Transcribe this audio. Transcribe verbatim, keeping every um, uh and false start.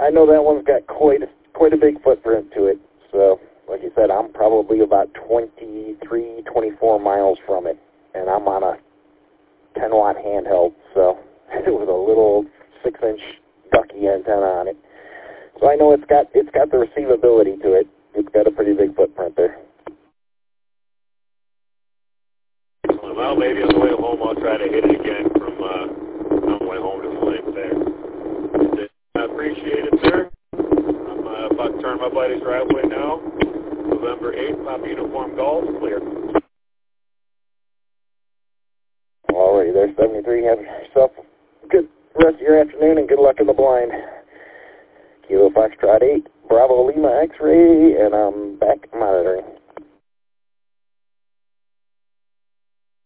I know that one's got quite a, quite a big footprint to it. So, like you said, I'm probably about twenty-three, twenty-four miles from it, and I'm on a ten watt handheld, so it was a little six inch ducky antenna on it. So I know it's got it's got the receivability to it. It's got a pretty big footprint there. Well, maybe on the way home I'll try to hit it again from uh, on the way home to the lake there. I appreciate it, sir. I'm uh, about to turn my buddy's driveway now. November eighth, Papa Uniform Golf, clear. Alrighty there, seventy-three. Have yourself a good rest of your afternoon and good luck in the blind. Kilo Foxtrot eight, Bravo Lima X-ray, and I'm back monitoring.